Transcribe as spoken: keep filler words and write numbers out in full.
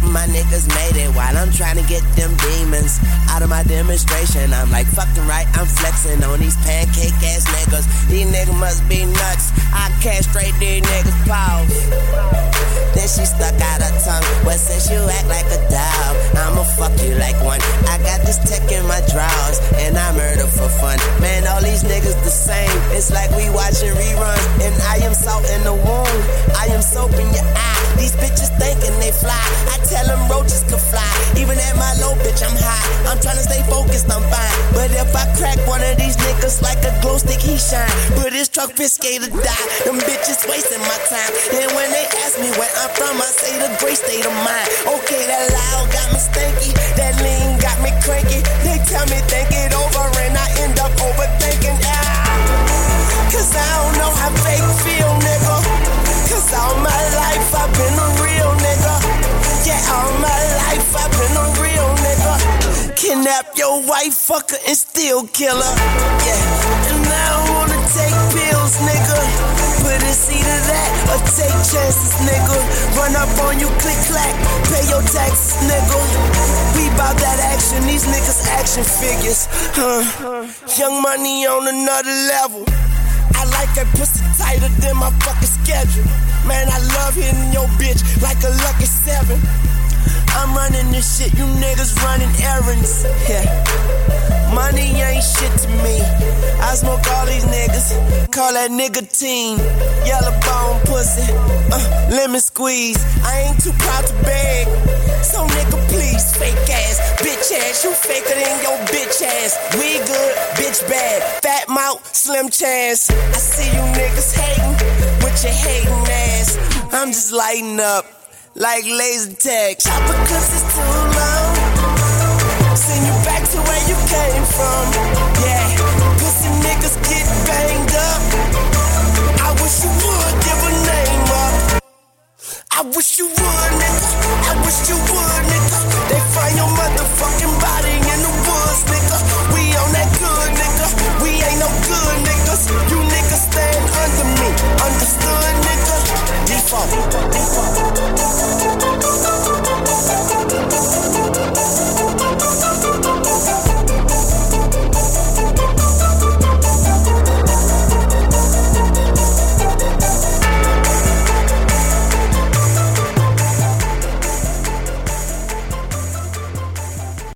my niggas made it while I'm trying to get them demons out of my demonstration. I'm like, fucking right, I'm flexing on these pancake ass niggas. These niggas must be nuts. I castrate these niggas, pause. Then she stuck out her tongue. Well, since you act like a dog, I'ma fuck you like one. I got this tech in my drawers, and I murder for fun. Man, all these niggas the same. It's like we watching reruns, and I am salt in the wound. I am soap in your eye. These bitches thinking they fly. I tell them roaches can fly. Even at my low, bitch, I'm high. I'm trying to stay focused, I'm fine. But if I crack one of these niggas like a glow stick, he shine. But his truck risque to die. Them bitches wasting my time. And when they ask me where I'm from, I say the great state of mind. Okay, that loud got me stanky. That lean got me cranky. They tell me think it over and I end up overthinking. Ah, Cause I don't know how fake feel, nigga. Cause all my life I've been a real nigga. Yeah, all my life I've been a real nigga. Kidnap your wife, fuck her, and still kill her. Yeah, and I don't wanna take pills, nigga. But it's either that or take chances, nigga. Run up on you, click clack, pay your taxes, nigga. We bout that action, these niggas action figures. Huh. Young Money on another level. I like that pussy tighter than my fucking schedule. Man, I love hitting your bitch like a lucky seven. I'm running this shit, you niggas running errands. Yeah. Money ain't shit to me. I smoke all these niggas, call that nicotine. Yellow bone pussy, uh, lemon squeeze. I ain't too proud to beg. So nigga please, fake ass, bitch ass. You faker than your bitch ass. We good, bitch bad. Fat mouth, slim chance. I see you niggas hating with your hating ass. I'm just lighting up like laser tag. Chopper clips is too long. Send you back to where you came from. Yeah, pussy niggas get banged up. I wish you would give a name up. I wish you would, nigga.